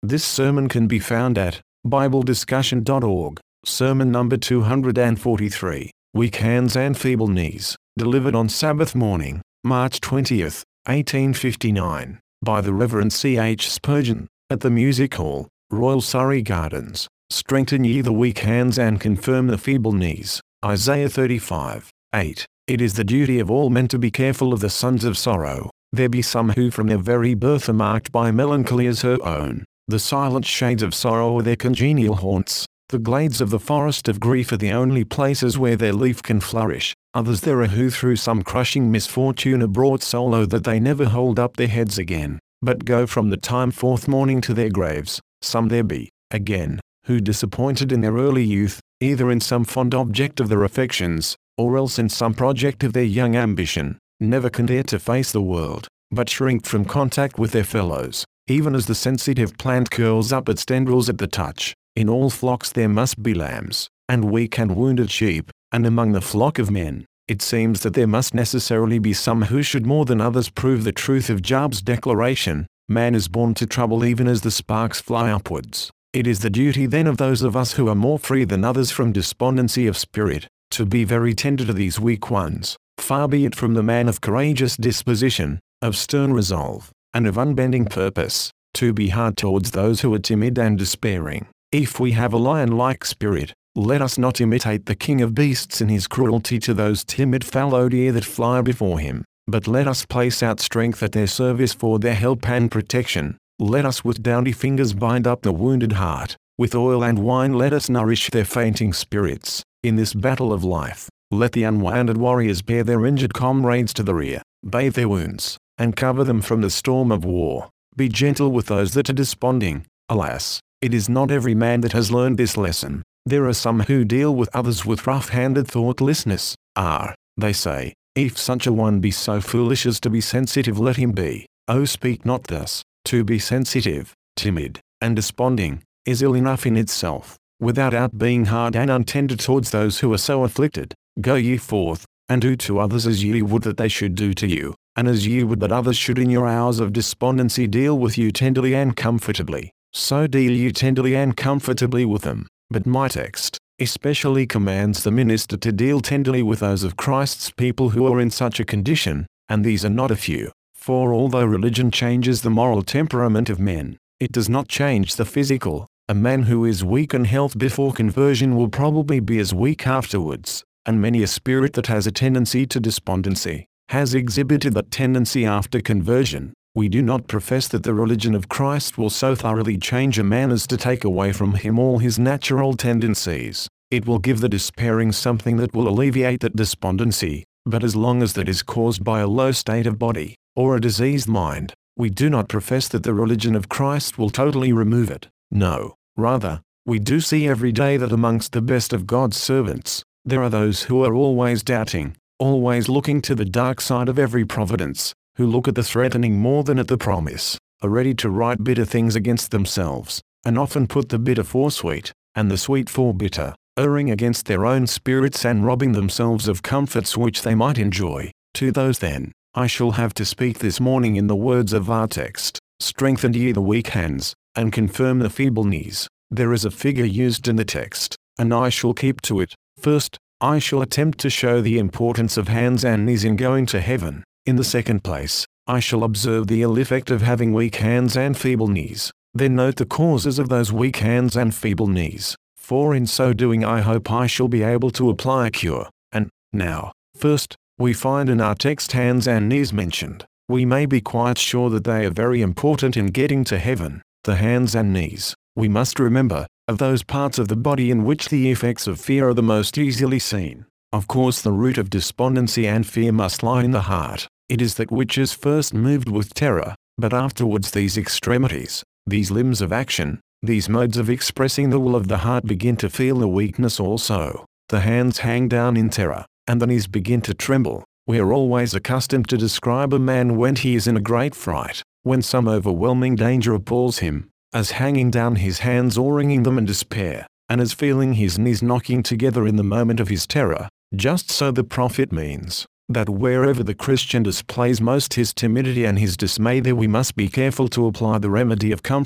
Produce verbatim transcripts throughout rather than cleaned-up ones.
This sermon can be found at bible discussion dot org, sermon number two hundred forty-three, Weak Hands and Feeble Knees, delivered on Sabbath morning, March twentieth, eighteen fifty-nine, by the Reverend C H Spurgeon, at the Music Hall, Royal Surrey Gardens. Strengthen ye the weak hands and confirm the feeble knees. Isaiah thirty-five, eight. It is the duty of all men to be careful of the sons of sorrow. There be some who from their very birth are marked by melancholy as her own. The silent shades of sorrow are their congenial haunts. The glades of the forest of grief are the only places where their leaf can flourish. Others there are who through some crushing misfortune are brought so low that they never hold up their heads again, but go from the time forth mourning to their graves. Some there be, again, who disappointed in their early youth, either in some fond object of their affections, or else in some project of their young ambition, never can dare to face the world, but shrink from contact with their fellows, even as the sensitive plant curls up its tendrils at the touch. In all flocks there must be lambs, and weak and wounded sheep, and among the flock of men, it seems that there must necessarily be some who should more than others prove the truth of Job's declaration, man is born to trouble even as the sparks fly upwards. It is the duty then of those of us who are more free than others from despondency of spirit, to be very tender to these weak ones. Far be it from the man of courageous disposition, of stern resolve, and of unbending purpose, to be hard towards those who are timid and despairing. If we have a lion-like spirit, let us not imitate the king of beasts in his cruelty to those timid fallow deer that fly before him, but let us place out strength at their service for their help and protection. Let us with downy fingers bind up the wounded heart, with oil and wine let us nourish their fainting spirits. In this battle of life, let the unwounded warriors bear their injured comrades to the rear, bathe their wounds, and cover them from the storm of war. Be gentle with those that are desponding. Alas, it is not every man that has learned this lesson. There are some who deal with others with rough-handed thoughtlessness. Ah, they say, if such a one be so foolish as to be sensitive, let him be. Oh, speak not thus. To be sensitive, timid, and desponding, is ill enough in itself, without out being hard and untender towards those who are so afflicted. Go ye forth, and do to others as ye would that they should do to you, and as ye would that others should in your hours of despondency deal with you tenderly and comfortably. So deal you tenderly and comfortably with them. But my text especially commands the minister to deal tenderly with those of Christ's people who are in such a condition, and these are not a few. For although religion changes the moral temperament of men, it does not change the physical. A man who is weak in health before conversion will probably be as weak afterwards, and many a spirit that has a tendency to despondency has exhibited that tendency after conversion. We do not profess that the religion of Christ will so thoroughly change a man as to take away from him all his natural tendencies. It will give the despairing something that will alleviate that despondency, but as long as that is caused by a low state of body, or a diseased mind, we do not profess that the religion of Christ will totally remove it. No, rather, we do see every day that amongst the best of God's servants, there are those who are always doubting, always looking to the dark side of every providence, who look at the threatening more than at the promise, are ready to write bitter things against themselves, and often put the bitter for sweet, and the sweet for bitter, erring against their own spirits and robbing themselves of comforts which they might enjoy. To those then, I shall have to speak this morning in the words of our text, strengthen ye the weak hands, and confirm the feeble knees. There is a figure used in the text, and I shall keep to it. First, I shall attempt to show the importance of hands and knees in going to heaven. In the second place, I shall observe the ill effect of having weak hands and feeble knees. Then note the causes of those weak hands and feeble knees, for in so doing I hope I shall be able to apply a cure. And, now, first, we find in our text hands and knees mentioned. We may be quite sure that they are very important in getting to heaven. The hands and knees, we must remember, are those parts of the body in which the effects of fear are the most easily seen. Of course the root of despondency and fear must lie in the heart. It is that which is first moved with terror, but afterwards these extremities, these limbs of action, these modes of expressing the will of the heart begin to feel the weakness also. The hands hang down in terror, and the knees begin to tremble. We are always accustomed to describe a man when he is in a great fright, when some overwhelming danger appalls him, as hanging down his hands or wringing them in despair, and as feeling his knees knocking together in the moment of his terror. Just so the prophet means that wherever the Christian displays most his timidity and his dismay, there we must be careful to apply the remedy of comfort.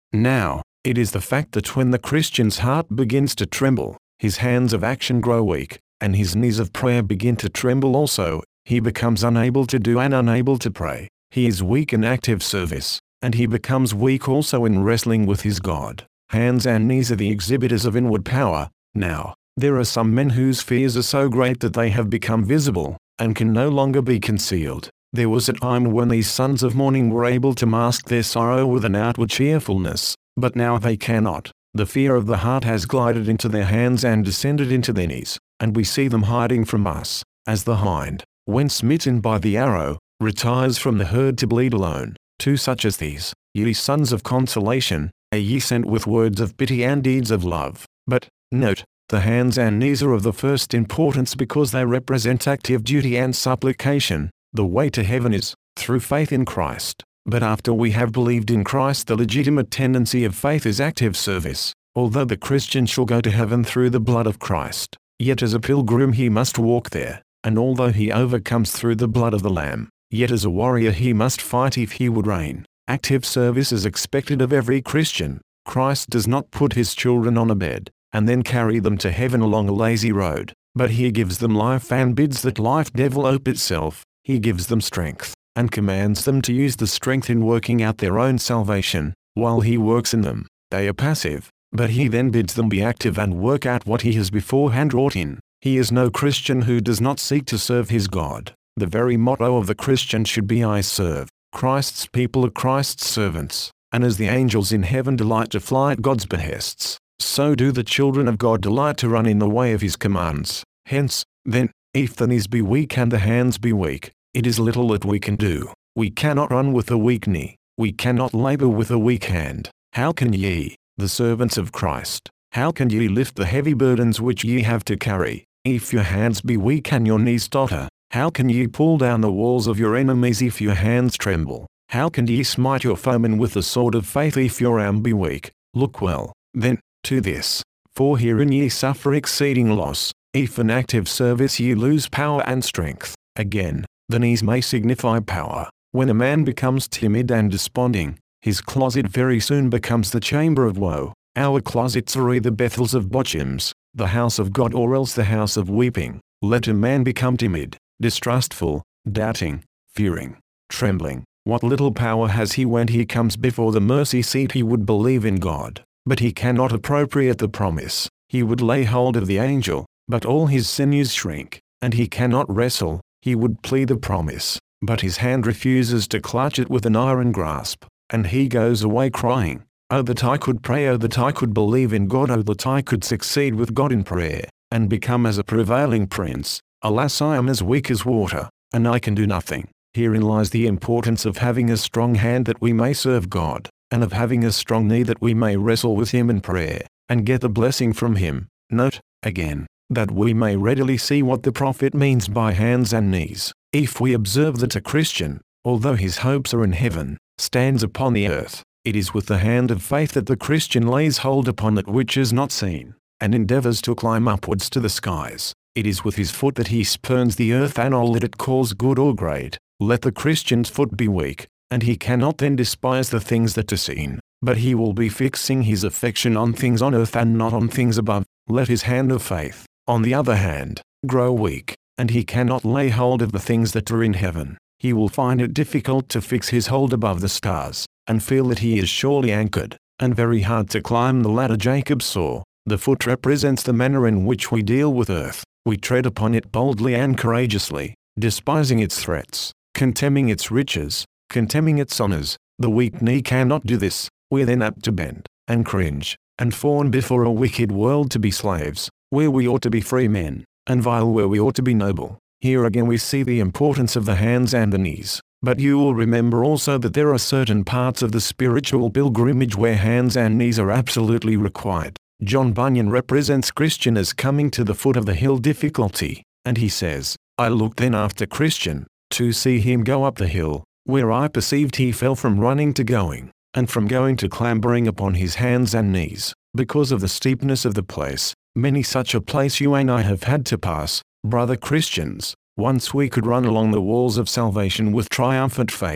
Now, it is the fact that when the Christian's heart begins to tremble, his hands of action grow weak, and his knees of prayer begin to tremble also, he becomes unable to do and unable to pray. He is weak in active service, and he becomes weak also in wrestling with his God. Hands and knees are the exhibitors of inward power. Now, there are some men whose fears are so great that they have become visible, and can no longer be concealed. There was a time when these sons of morning were able to mask their sorrow with an outward cheerfulness, but now they cannot. The fear of the heart has glided into their hands and descended into their knees, and we see them hiding from us, as the hind, when smitten by the arrow, retires from the herd to bleed alone. To such as these, ye sons of consolation, are ye sent with words of pity and deeds of love. But, note, the hands and knees are of the first importance because they represent active duty and supplication. The way to heaven is through faith in Christ. But after we have believed in Christ, the legitimate tendency of faith is active service. Although the Christian shall go to heaven through the blood of Christ, yet as a pilgrim he must walk there, and although he overcomes through the blood of the Lamb, yet as a warrior he must fight if he would reign. Active service is expected of every Christian. Christ does not put his children on a bed, and then carry them to heaven along a lazy road, but he gives them life and bids that life develop itself. He gives them strength, and commands them to use the strength in working out their own salvation. While he works in them, they are passive, but he then bids them be active and work out what he has beforehand wrought in. He is no Christian who does not seek to serve his God. The very motto of the Christian should be I serve. Christ's people are Christ's servants, and as the angels in heaven delight to fly at God's behests, so do the children of God delight to run in the way of his commands. Hence, then, if the knees be weak and the hands be weak, it is little that we can do. We cannot run with a weak knee. We cannot labor with a weak hand. How can ye, the servants of Christ, how can ye lift the heavy burdens which ye have to carry, if your hands be weak and your knees totter? How can ye pull down the walls of your enemies if your hands tremble? How can ye smite your foemen with the sword of faith if your arm be weak? Look well, then, to this, for herein ye suffer exceeding loss, if in active service ye lose power and strength. Again, the knees may signify power. When a man becomes timid and desponding, his closet very soon becomes the chamber of woe. Our closets are either Bethels of Bochems, the house of God, or else the house of weeping. Let a man become timid, distrustful, doubting, fearing, trembling. What little power has he when he comes before the mercy seat? He would believe in God, but he cannot appropriate the promise. He would lay hold of the angel, but all his sinews shrink, and he cannot wrestle. He would plead the promise, but his hand refuses to clutch it with an iron grasp, and he goes away crying, "Oh that I could pray, oh that I could believe in God, oh that I could succeed with God in prayer, and become as a prevailing prince. Alas, I am as weak as water, and I can do nothing." Herein lies the importance of having a strong hand that we may serve God, and of having a strong knee that we may wrestle with him in prayer, and get the blessing from him. Note, again, that we may readily see what the prophet means by hands and knees. If we observe that a Christian, although his hopes are in heaven, stands upon the earth, it is with the hand of faith that the Christian lays hold upon that which is not seen, and endeavors to climb upwards to the skies. It is with his foot that he spurns the earth and all that it calls good or great. Let the Christian's foot be weak, and he cannot then despise the things that are seen, but he will be fixing his affection on things on earth and not on things above. Let his hand of faith, on the other hand, grow weak, and he cannot lay hold of the things that are in heaven. He will find it difficult to fix his hold above the stars, and feel that he is surely anchored, and very hard to climb the ladder Jacob saw. The foot represents the manner in which we deal with earth. We tread upon it boldly and courageously, despising its threats, contemning its riches, contemning its honors. The weak knee cannot do this. We are then apt to bend, and cringe, and fawn before a wicked world to be slaves, where we ought to be free men, and vile where we ought to be noble. Here again we see the importance of the hands and the knees. But you will remember also that there are certain parts of the spiritual pilgrimage where hands and knees are absolutely required. John Bunyan represents Christian as coming to the foot of the hill difficulty, and he says, "I looked then after Christian, to see him go up the hill, where I perceived he fell from running to going, and from going to clambering upon his hands and knees, because of the steepness of the place. Many such a place you and I have had to pass, brother Christians. Once we could run along the walls of salvation with triumphant faith,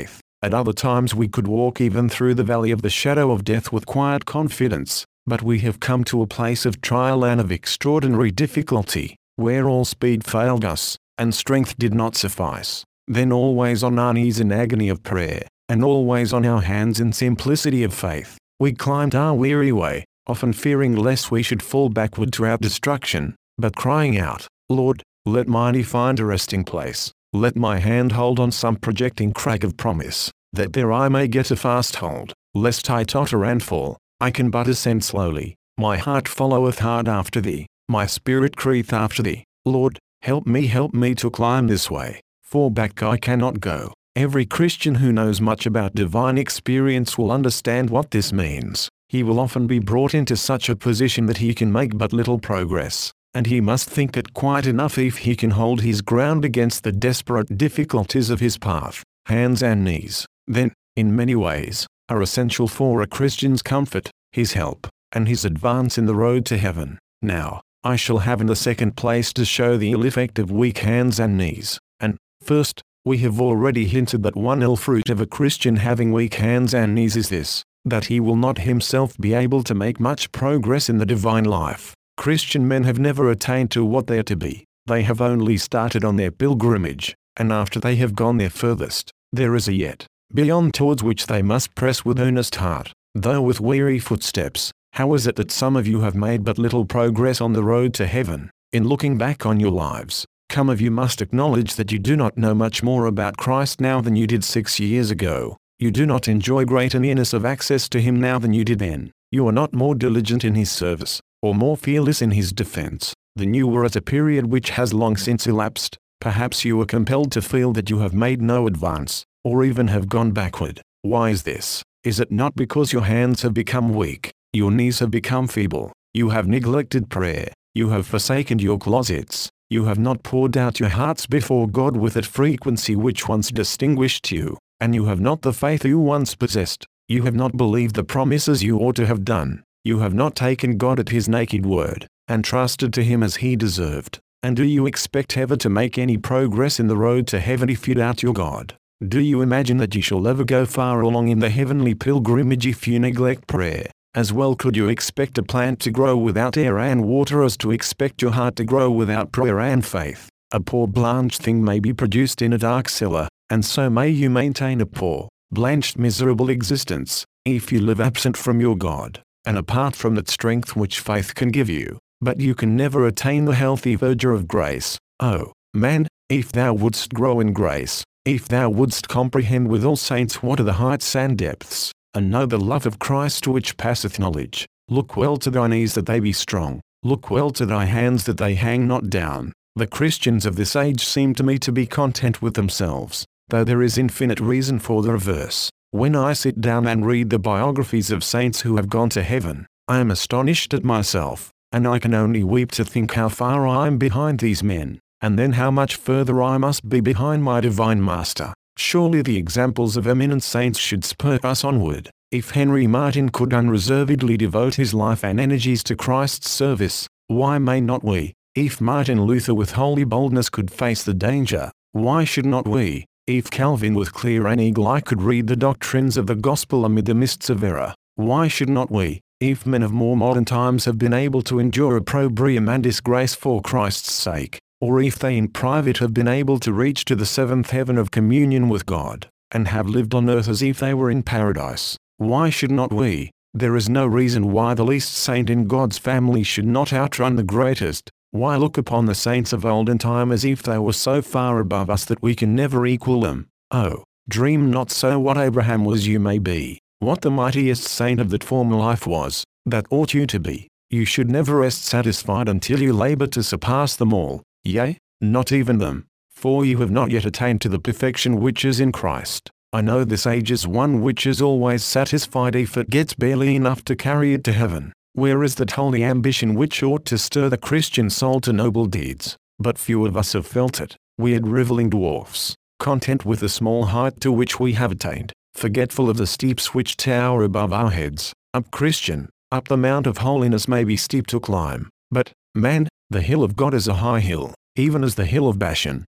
At other times we could walk even through the valley of the shadow of death with quiet confidence, but we have come to a place of trial and of extraordinary difficulty, where all speed failed us, and strength did not suffice. Then always on our knees in agony of prayer, and always on our hands in simplicity of faith, we climbed our weary way, often fearing lest we should fall backward to our destruction, but crying out, Lord, let mine find a resting place. Let my hand hold on some projecting crag of promise, that there I may get a fast hold, lest I totter and fall. I can but ascend slowly, my heart followeth hard after thee, my spirit crieth after thee. Lord, help me help me to climb this way, for back I cannot go. Every Christian who knows much about divine experience will understand what this means. He will often be brought into such a position that he can make but little progress, and he must think it quite enough if he can hold his ground against the desperate difficulties of his path. Hands and knees, then, in many ways, are essential for a Christian's comfort, his help, and his advance in the road to heaven. Now, I shall have in the second place to show the ill effect of weak hands and knees, and, first, we have already hinted that one ill fruit of a Christian having weak hands and knees is this, that he will not himself be able to make much progress in the divine life. Christian men have never attained to what they are to be. They have only started on their pilgrimage, and after they have gone their furthest, there is a yet beyond towards which they must press with earnest heart, though with weary footsteps. How is it that some of you have made but little progress on the road to heaven? In looking back on your lives, some of you must acknowledge that you do not know much more about Christ now than you did six years ago. You do not enjoy greater nearness of access to Him now than you did then. You are not more diligent in His service, or more fearless in His defense, than you were at a period which has long since elapsed. Perhaps you are compelled to feel that you have made no advance, or even have gone backward. Why is this? Is it not because your hands have become weak, your knees have become feeble, you have neglected prayer, you have forsaken your closets, you have not poured out your hearts before God with that frequency which once distinguished you, and you have not the faith you once possessed, you have not believed the promises you ought to have done, you have not taken God at His naked word, and trusted to Him as He deserved, and do you expect ever to make any progress in the road to heaven if you doubt your God? Do you imagine that you shall ever go far along in the heavenly pilgrimage if you neglect prayer? As well could you expect a plant to grow without air and water as to expect your heart to grow without prayer and faith. A poor blanched thing may be produced in a dark cellar, and so may you maintain a poor, blanched miserable existence, if you live absent from your God, and apart from that strength which faith can give you. But you can never attain the healthy verdure of grace. Oh, man, if thou wouldst grow in grace, if thou wouldst comprehend with all saints what are the heights and depths, and know the love of Christ which passeth knowledge, look well to thy knees that they be strong, look well to thy hands that they hang not down. The Christians of this age seem to me to be content with themselves, though there is infinite reason for the reverse. When I sit down and read the biographies of saints who have gone to heaven, I am astonished at myself, and I can only weep to think how far I am behind these men, and then how much further I must be behind my divine Master. Surely the examples of eminent saints should spur us onward. If Henry Martyn could unreservedly devote his life and energies to Christ's service, why may not we? If Martin Luther with holy boldness could face the danger, why should not we? If Calvin with clear and eagle eye could read the doctrines of the gospel amid the mists of error, why should not we? If men of more modern times have been able to endure opprobrium and disgrace for Christ's sake, or if they in private have been able to reach to the seventh heaven of communion with God, and have lived on earth as if they were in paradise, why should not we? There is no reason why the least saint in God's family should not outrun the greatest. Why look upon the saints of olden time as if they were so far above us that we can never equal them? Oh, dream not so. What Abraham was you may be, what the mightiest saint of that former life was, that ought you to be. You should never rest satisfied until you labor to surpass them all. Yea, not even them, for you have not yet attained to the perfection which is in Christ. I know this age is one which is always satisfied if it gets barely enough to carry it to heaven. Where is that holy ambition which ought to stir the Christian soul to noble deeds? But few of us have felt it. Weird riveling dwarfs, content with the small height to which we have attained, forgetful of the steeps which tower above our heads. Up, Christian, up the mount of holiness may be steep to climb, but, man, the hill of God is a high hill, even as the hill of Bashan.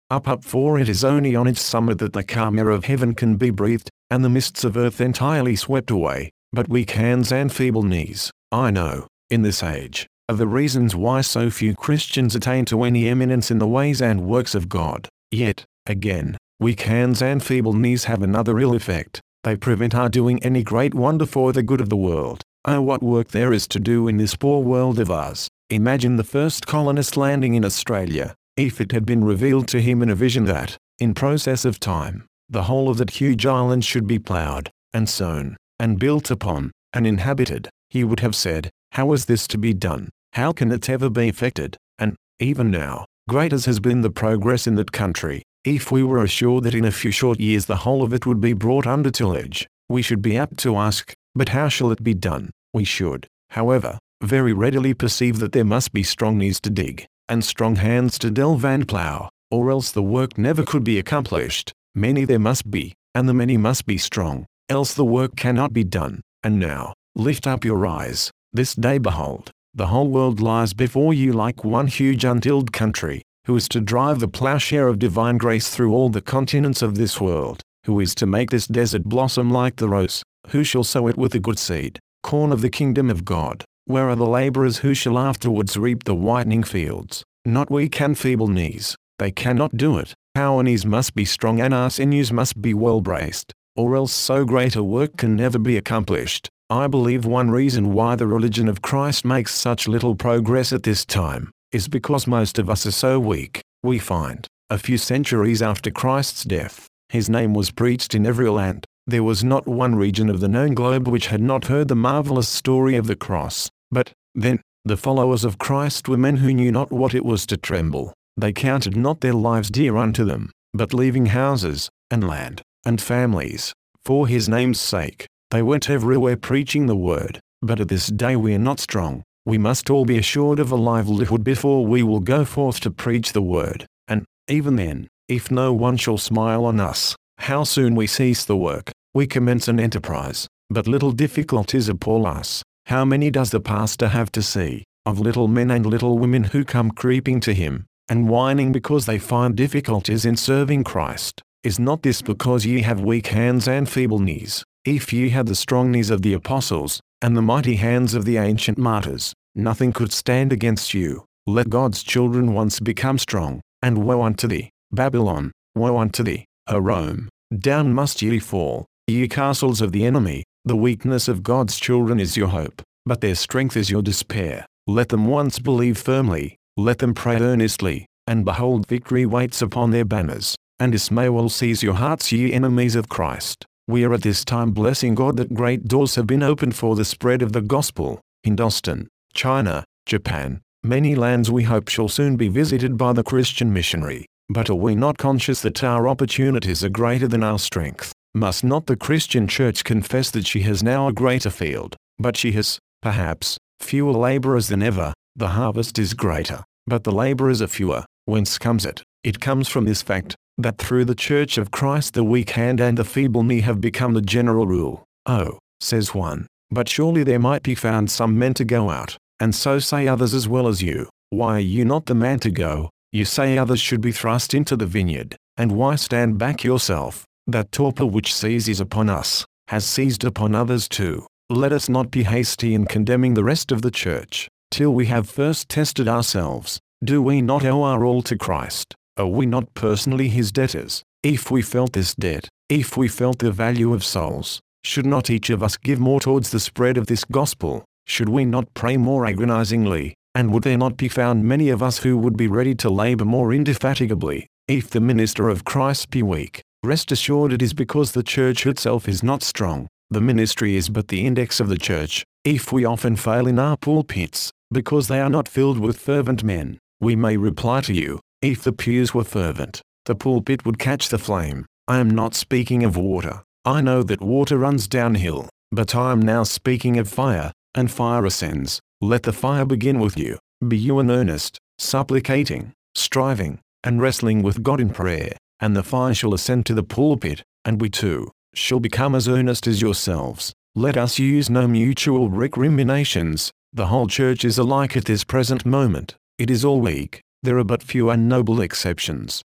Up up for it is only on its summit that the calm air of heaven can be breathed, and the mists of earth entirely swept away. But weak hands and feeble knees, I know, in this age, are the reasons why so few Christians attain to any eminence in the ways and works of God. Yet, again, weak hands and feeble knees have another ill effect. They prevent our doing any great wonder for the good of the world. Oh, what work there is to do in this poor world of ours. Imagine the first colonist landing in Australia, if it had been revealed to him in a vision that, in process of time, the whole of that huge island should be ploughed, and sown, and built upon, and inhabited. He would have said, how is this to be done? How can it ever be effected? And, even now, great as has been the progress in that country, if we were assured that in a few short years the whole of it would be brought under tillage, we should be apt to ask, but how shall it be done? We should, however, very readily perceive that there must be strong knees to dig, and strong hands to delve and plough, or else the work never could be accomplished. Many there must be, and the many must be strong, else the work cannot be done. And now, lift up your eyes. This day behold, the whole world lies before you like one huge untilled country, who is to drive the ploughshare of divine grace through all the continents of this world, who is to make this desert blossom like the rose, who shall sow it with the good seed, corn of the kingdom of God. Where are the laborers who shall afterwards reap the whitening fields? Not weak and feeble knees, they cannot do it. Our knees must be strong and our sinews must be well braced, or else so great a work can never be accomplished. I believe one reason why the religion of Christ makes such little progress at this time, is because most of us are so weak. We find, a few centuries after Christ's death, his name was preached in every land. There was not one region of the known globe which had not heard the marvelous story of the cross. But, then, the followers of Christ were men who knew not what it was to tremble. They counted not their lives dear unto them, but leaving houses, and land, and families, for his name's sake, they went everywhere preaching the word. But at this day we are not strong. We must all be assured of a livelihood before we will go forth to preach the word. And, even then, if no one shall smile on us, how soon we cease the work. We commence an enterprise, but little difficulties appall us. How many does the pastor have to see, of little men and little women who come creeping to him, and whining because they find difficulties in serving Christ? Is not this because ye have weak hands and feeble knees? If ye had the strong knees of the apostles, and the mighty hands of the ancient martyrs, nothing could stand against you. Let God's children once become strong, and woe unto thee, Babylon, woe unto thee, O Rome, down must ye fall, ye castles of the enemy. The weakness of God's children is your hope, but their strength is your despair. Let them once believe firmly, let them pray earnestly, and behold victory waits upon their banners, and dismay will seize your hearts ye enemies of Christ. We are at this time blessing God that great doors have been opened for the spread of the gospel. Hindustan, China, Japan, many lands we hope shall soon be visited by the Christian missionary. But are we not conscious that our opportunities are greater than our strength? Must not the Christian church confess that she has now a greater field? But she has, perhaps, fewer laborers than ever. The harvest is greater, but the laborers are fewer. Whence comes it? It comes from this fact, that through the church of Christ the weak hand and the feeble knee have become the general rule. Oh, says one, but surely there might be found some men to go out, and so say others as well as you. Why are you not the man to go? You say others should be thrust into the vineyard, and why stand back yourself? That torpor which seizes upon us, has seized upon others too. Let us not be hasty in condemning the rest of the church, till we have first tested ourselves. Do we not owe our all to Christ? Are we not personally his debtors? If we felt this debt, if we felt the value of souls, should not each of us give more towards the spread of this gospel? Should we not pray more agonizingly? And would there not be found many of us who would be ready to labor more indefatigably? If the minister of Christ be weak, rest assured it is because the church itself is not strong. The ministry is but the index of the church. If we often fail in our pulpits, because they are not filled with fervent men, we may reply to you, if the pews were fervent, the pulpit would catch the flame. I am not speaking of water. I know that water runs downhill, but I am now speaking of fire, and fire ascends. Let the fire begin with you. Be you in earnest, supplicating, striving, and wrestling with God in prayer, and the fire shall ascend to the pulpit, and we too shall become as earnest as yourselves. Let us use no mutual recriminations. The whole church is alike at this present moment. It is all weak. There are but few and noble exceptions.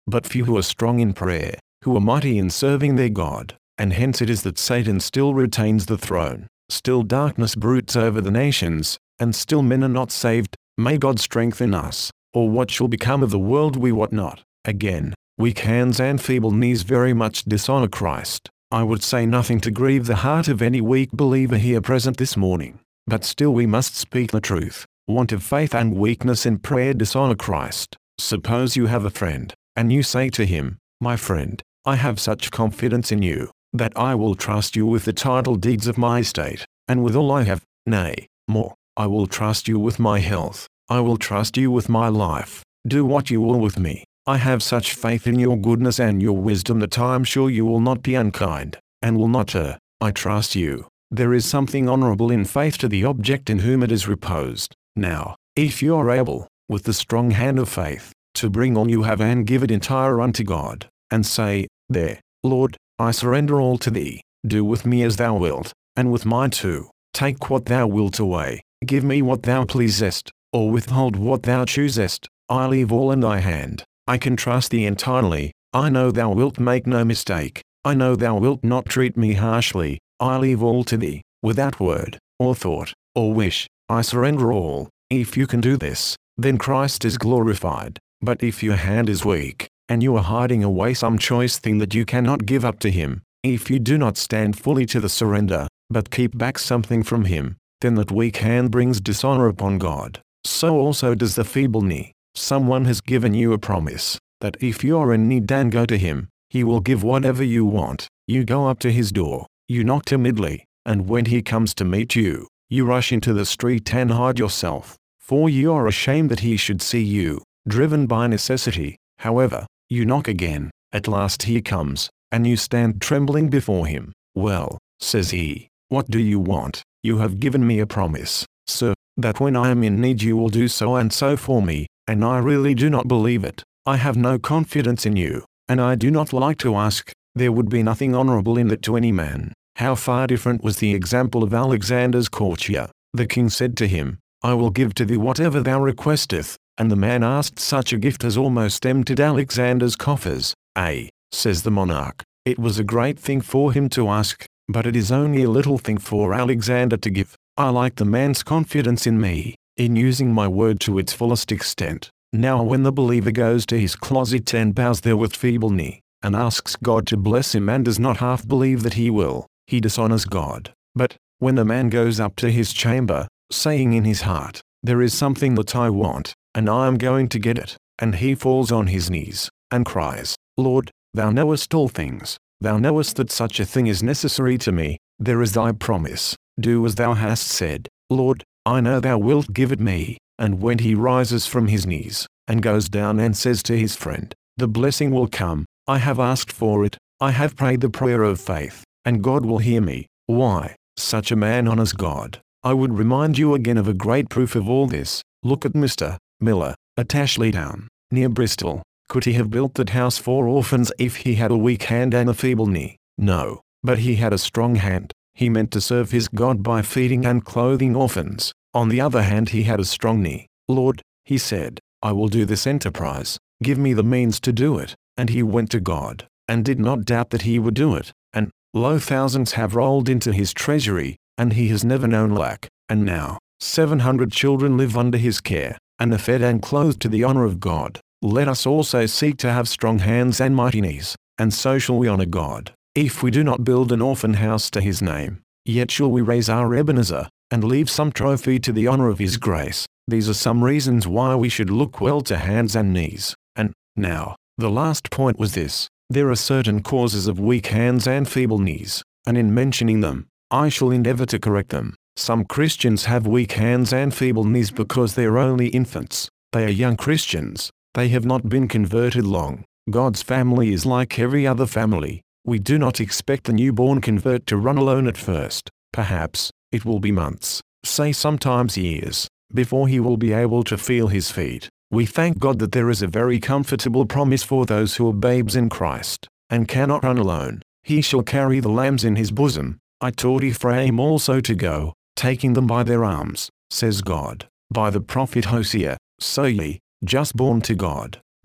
but few who are strong in prayer, who are mighty in serving their God, and hence it is that Satan still retains the throne, still darkness broods over the nations, and still men are not saved. May God strengthen us, or what shall become of the world we wot not. Again, weak hands and feeble knees very much dishonor Christ. I would say nothing to grieve the heart of any weak believer here present this morning, but still we must speak the truth. Want of faith and weakness in prayer dishonor Christ. Suppose you have a friend, and you say to him, "My friend, I have such confidence in you, that I will trust you with the title deeds of my estate, and with all I have, nay, more, I will trust you with my health, I will trust you with my life, do what you will with me. I have such faith in your goodness and your wisdom that I am sure you will not be unkind, and will not err. I trust you." There is something honorable in faith to the object in whom it is reposed. Now, if you are able, with the strong hand of faith, to bring all you have and give it entire unto God, and say, "There, Lord, I surrender all to thee, do with me as thou wilt, and with mine too, take what thou wilt away, give me what thou pleasest, or withhold what thou choosest, I leave all in thy hand, I can trust thee entirely, I know thou wilt make no mistake, I know thou wilt not treat me harshly, I leave all to thee, without word, or thought, or wish, I surrender all." If you can do this, then Christ is glorified. But if your hand is weak, and you are hiding away some choice thing that you cannot give up to him, if you do not stand fully to the surrender, but keep back something from him, then that weak hand brings dishonor upon God. So also does the feeble knee. Someone has given you a promise, that if you are in need and go to him, he will give whatever you want. You go up to his door, you knock timidly, and when he comes to meet you, you rush into the street and hide yourself, for you are ashamed that he should see you. Driven by necessity, however, you knock again, at last he comes, and you stand trembling before him. "Well," says he, "what do you want? You have given me a promise, sir, that when I am in need you will do so and so for me, and I really do not believe it. I have no confidence in you, and I do not like to ask. There would be nothing honorable in that to any man." How far different was the example of Alexander's courtier. The king said to him, "I will give to thee whatever thou requesteth," and the man asked such a gift as almost emptied Alexander's coffers. "Ay," says the monarch, "it was a great thing for him to ask, but it is only a little thing for Alexander to give." I like the man's confidence in me, in using my word to its fullest extent. Now when the believer goes to his closet and bows there with feeble knee, and asks God to bless him and does not half believe that he will, he dishonors God. But, when the man goes up to his chamber, saying in his heart, "There is something that I want, and I am going to get it," and he falls on his knees, and cries, "Lord, thou knowest all things, thou knowest that such a thing is necessary to me, there is thy promise, do as thou hast said, Lord, I know thou wilt give it me," and when he rises from his knees, and goes down and says to his friend, "The blessing will come, I have asked for it, I have prayed the prayer of faith, and God will hear me," why, such a man honors God. I would remind you again of a great proof of all this. Look at Mister Miller, at Ashley Town, near Bristol. Could he have built that house for orphans if he had a weak hand and a feeble knee? No, but he had a strong hand. He meant to serve his God by feeding and clothing orphans. On the other hand, he had a strong knee. "Lord," he said, "I will do this enterprise, give me the means to do it." And he went to God, and did not doubt that he would do it, and, lo, thousands have rolled into his treasury, and he has never known lack. And now, seven hundred children live under his care, and are fed and clothed to the honor of God. Let us also seek to have strong hands and mighty knees, and so shall we honor God. If we do not build an orphan house to his name, yet shall we raise our Ebenezer, and leave some trophy to the honor of his grace. These are some reasons why we should look well to hands and knees. And, now, the last point was this: there are certain causes of weak hands and feeble knees, and in mentioning them, I shall endeavor to correct them. Some Christians have weak hands and feeble knees because they are only infants. They are young Christians. They have not been converted long. God's family is like every other family. We do not expect the newborn convert to run alone at first. Perhaps, it will be months, say sometimes years, before he will be able to feel his feet. We thank God that there is a very comfortable promise for those who are babes in Christ, and cannot run alone. He shall carry the lambs in his bosom. I taught Ephraim also to go, taking them by their arms, says God, by the prophet Hosea. So ye, just born to God,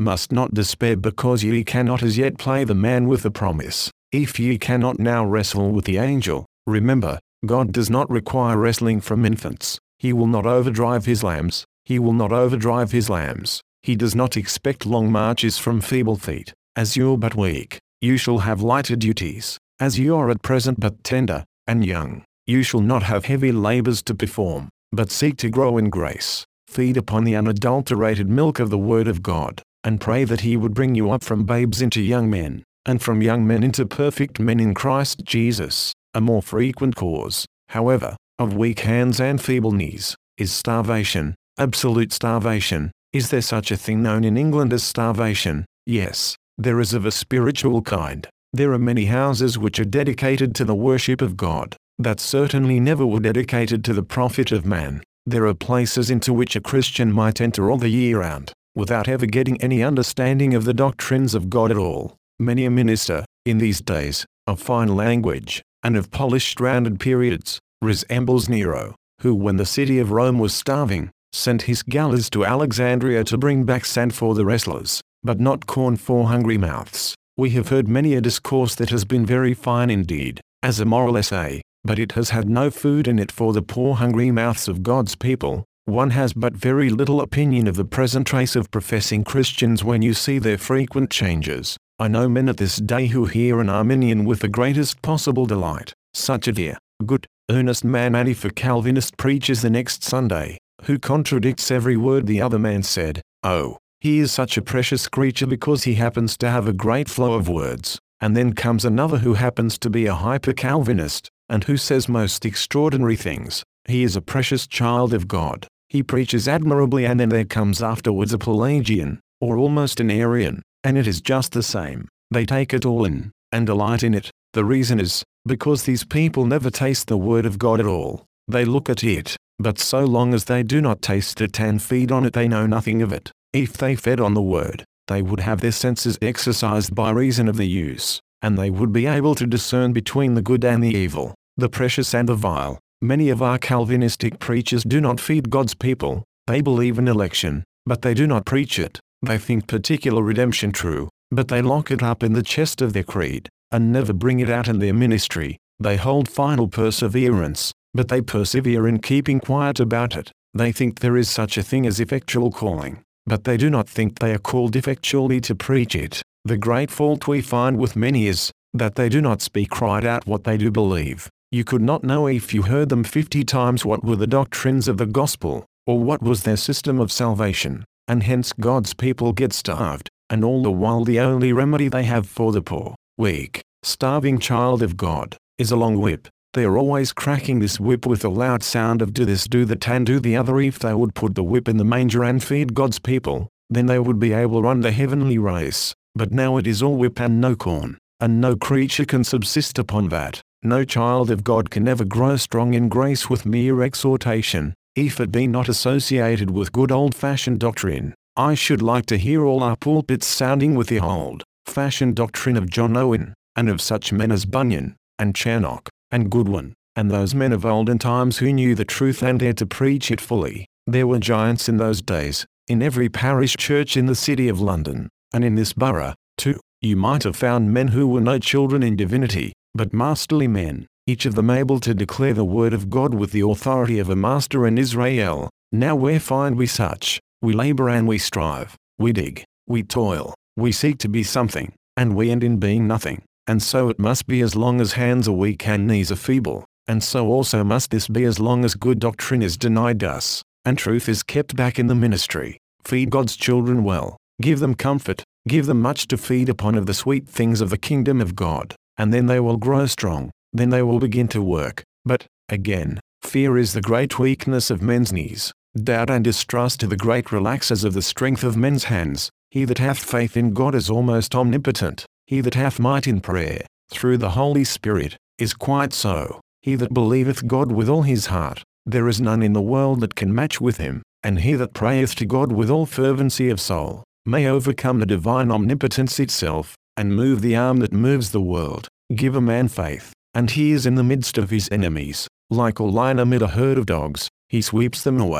must not despair because ye cannot as yet play the man with the promise. If ye cannot now wrestle with the angel, remember, God does not require wrestling from infants. He will not overdrive his lambs. He will not overdrive his lambs. He does not expect long marches from feeble feet. As you are but weak, you shall have lighter duties. As you are at present but tender and young, you shall not have heavy labors to perform, but seek to grow in grace. Feed upon the unadulterated milk of the Word of God, and pray that He would bring you up from babes into young men, and from young men into perfect men in Christ Jesus. A more frequent cause, however, of weak hands and feeble knees, is starvation, absolute starvation. Is there such a thing known in England as starvation? Yes, there is, of a spiritual kind. There are many houses which are dedicated to the worship of God, that certainly never were dedicated to the profit of man. There are places into which a Christian might enter all the year round, without ever getting any understanding of the doctrines of God at all. Many a minister, in these days, of fine language, and of polished rounded periods, resembles Nero, who when the city of Rome was starving, sent his galleys to Alexandria to bring back sand for the wrestlers, but not corn for hungry mouths. We have heard many a discourse that has been very fine indeed, as a moral essay, but it has had no food in it for the poor hungry mouths of God's people. One has but very little opinion of the present race of professing Christians when you see their frequent changes. I know men at this day who hear an Arminian with the greatest possible delight, such a dear, good, earnest man, and if a Calvinist preaches the next Sunday, who contradicts every word the other man said, oh, he is such a precious creature because he happens to have a great flow of words. And then comes another who happens to be a hyper-Calvinist, and who says most extraordinary things. He is a precious child of God. He preaches admirably, and then there comes afterwards a Pelagian, or almost an Arian, and it is just the same. They take it all in, and delight in it. The reason is, because these people never taste the Word of God at all. They look at it, but so long as they do not taste it and feed on it, they know nothing of it. If they fed on the Word, they would have their senses exercised by reason of the use, and they would be able to discern between the good and the evil, the precious and the vile. Many of our Calvinistic preachers do not feed God's people. They believe in election, but they do not preach it. They think particular redemption true, but they lock it up in the chest of their creed, and never bring it out in their ministry. They hold final perseverance, but they persevere in keeping quiet about it. They think there is such a thing as effectual calling, but they do not think they are called effectually to preach it. The great fault we find with many is, that they do not speak right out what they do believe. You could not know if you heard them fifty times what were the doctrines of the gospel, or what was their system of salvation, and hence God's people get starved, and all the while the only remedy they have for the poor, weak, starving child of God, is a long whip. They are always cracking this whip with a loud sound of do this, do that, and do the other. If they would put the whip in the manger and feed God's people, then they would be able to run the heavenly race. But now it is all whip and no corn, and no creature can subsist upon that. No child of God can ever grow strong in grace with mere exhortation, if it be not associated with good old-fashioned doctrine. I should like to hear all our pulpits sounding with the old-fashioned doctrine of John Owen, and of such men as Bunyan, and Charnock, and Goodwin, and those men of olden times who knew the truth and dared to preach it fully. There were giants in those days, in every parish church in the city of London, and in this borough, too. You might have found men who were no children in divinity, but masterly men, each of them able to declare the word of God with the authority of a master in Israel. Now where find we such? We labor and we strive, we dig, we toil, we seek to be something, and we end in being nothing. And so it must be as long as hands are weak and knees are feeble, and so also must this be as long as good doctrine is denied us, and truth is kept back in the ministry. Feed God's children well, give them comfort, give them much to feed upon of the sweet things of the kingdom of God, and then they will grow strong, then they will begin to work. But, again, fear is the great weakness of men's knees, doubt and distrust are the great relaxers of the strength of men's hands. He that hath faith in God is almost omnipotent. He that hath might in prayer, through the Holy Spirit, is quite so. He that believeth God with all his heart, there is none in the world that can match with him. And he that prayeth to God with all fervency of soul, may overcome the divine omnipotence itself, and move the arm that moves the world. Give a man faith, and he is in the midst of his enemies. Like a lion amid a herd of dogs, he sweeps them away.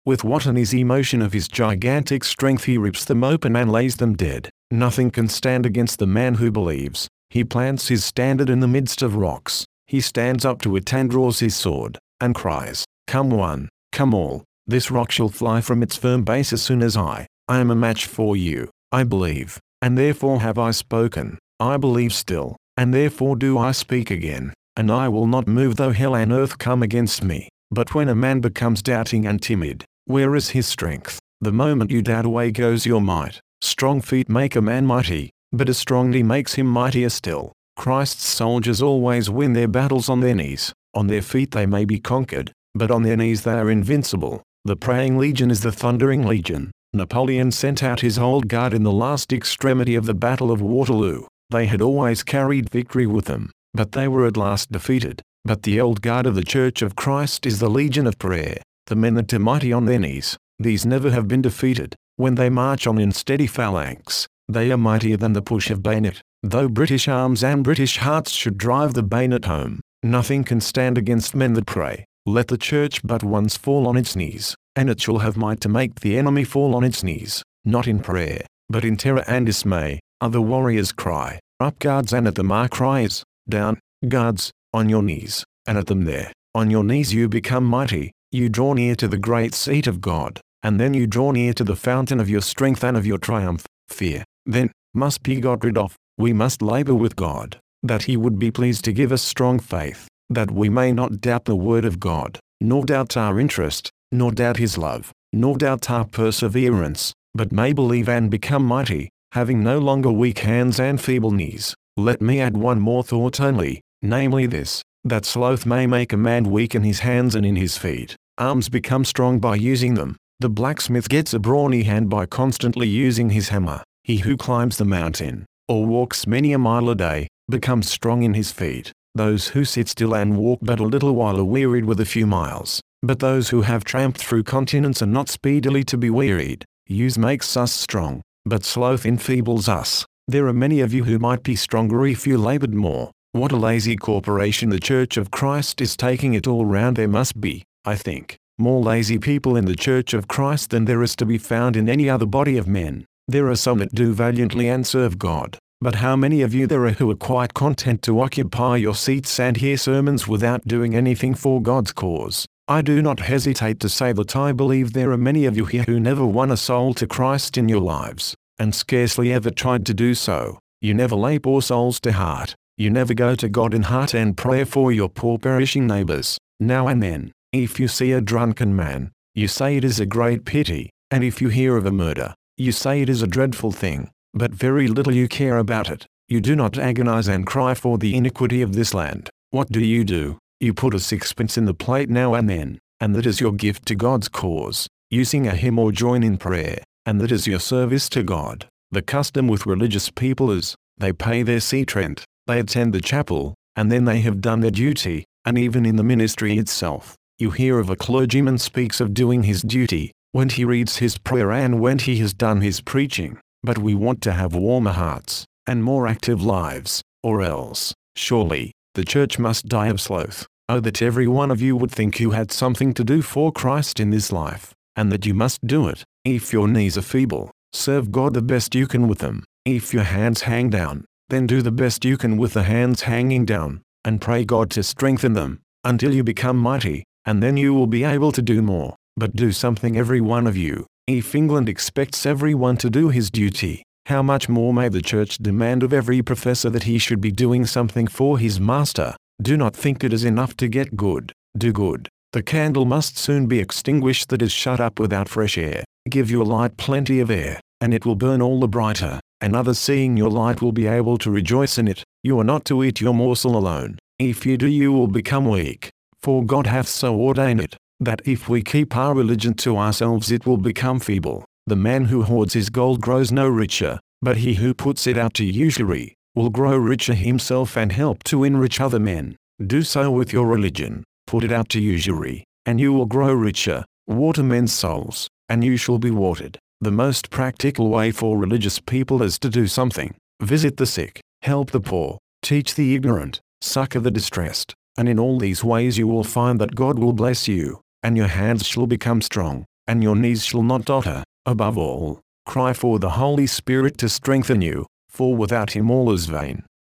With what an easy motion of his gigantic strength he rips them open and lays them dead. Nothing can stand against the man who believes. He plants his standard in the midst of rocks. He stands up to it and draws his sword, and cries, "Come one, come all, this rock shall fly from its firm base as soon as I, I am a match for you. I believe, and therefore have I spoken. I believe still, and therefore do I speak again. And I will not move though hell and earth come against me." But when a man becomes doubting and timid, where is his strength? The moment you doubt, away goes your might. Strong feet make a man mighty, but a strong knee makes him mightier still. Christ's soldiers always win their battles on their knees. On their feet they may be conquered, but on their knees they are invincible. The praying legion is the thundering legion. Napoleon sent out his old guard in the last extremity of the Battle of Waterloo. They had always carried victory with them, but they were at last defeated. But the old guard of the Church of Christ is the legion of prayer, the men that are mighty on their knees. These never have been defeated. When they march on in steady phalanx, they are mightier than the push of bayonet. Though British arms and British hearts should drive the bayonet home, nothing can stand against men that pray. Let the church but once fall on its knees, and it shall have might to make the enemy fall on its knees. Not in prayer, but in terror and dismay, other warriors cry. Up guards, and at them our cries. Down, guards, on your knees, and at them there, on your knees you become mighty. You draw near to the great seat of God, and then you draw near to the fountain of your strength and of your triumph. Fear, then, must be got rid of. We must labor with God, that he would be pleased to give us strong faith, that we may not doubt the word of God, nor doubt our interest, nor doubt his love, nor doubt our perseverance, but may believe and become mighty, having no longer weak hands and feeble knees. Let me add one more thought only, namely this, that sloth may make a man weak in his hands and in his feet. Arms become strong by using them. The blacksmith gets a brawny hand by constantly using his hammer. He who climbs the mountain, or walks many a mile a day, becomes strong in his feet. Those who sit still and walk but a little while are wearied with a few miles. But those who have tramped through continents are not speedily to be wearied. Use makes us strong, but sloth enfeebles us. There are many of you who might be stronger if you labored more. What a lazy corporation the Church of Christ is taking it all round. There must be, I think, more lazy people in the Church of Christ than there is to be found in any other body of men. There are some that do valiantly and serve God, but how many of you there are who are quite content to occupy your seats and hear sermons without doing anything for God's cause? I do not hesitate to say that I believe there are many of you here who never won a soul to Christ in your lives, and scarcely ever tried to do so. You never lay poor souls to heart. You never go to God in heart and pray for your poor perishing neighbors. Now and then, if you see a drunken man, you say it is a great pity, and if you hear of a murder, you say it is a dreadful thing, but very little you care about it. You do not agonize and cry for the iniquity of this land. What do you do? You put a sixpence in the plate now and then, and that is your gift to God's cause. You sing a hymn or join in prayer, and that is your service to God. The custom with religious people is, they pay their seat rent, they attend the chapel, and then they have done their duty. And even in the ministry itself, you hear of a clergyman speaks of doing his duty, when he reads his prayer and when he has done his preaching. But we want to have warmer hearts, and more active lives, or else, surely, the church must die of sloth. Oh, that every one of you would think you had something to do for Christ in this life, and that you must do it. If your knees are feeble, serve God the best you can with them. If your hands hang down, then do the best you can with the hands hanging down, and pray God to strengthen them, until you become mighty, and then you will be able to do more. But do something, every one of you. If England expects everyone to do his duty, how much more may the church demand of every professor that he should be doing something for his master? Do not think it is enough to get good. Do good. The candle must soon be extinguished that is shut up without fresh air. Give your light plenty of air, and it will burn all the brighter, and others seeing your light will be able to rejoice in it. You are not to eat your morsel alone. If you do, you will become weak. For God hath so ordained it, that if we keep our religion to ourselves it will become feeble. The man who hoards his gold grows no richer, but he who puts it out to usury, will grow richer himself and help to enrich other men. Do so with your religion. Put it out to usury, and you will grow richer. Water men's souls, and you shall be watered. The most practical way for religious people is to do something. Visit the sick, help the poor, teach the ignorant, succor the distressed, and in all these ways you will find that God will bless you, and your hands shall become strong. and your knees shall not totter. Above all, cry for the Holy Spirit to strengthen you, for without him all is vain.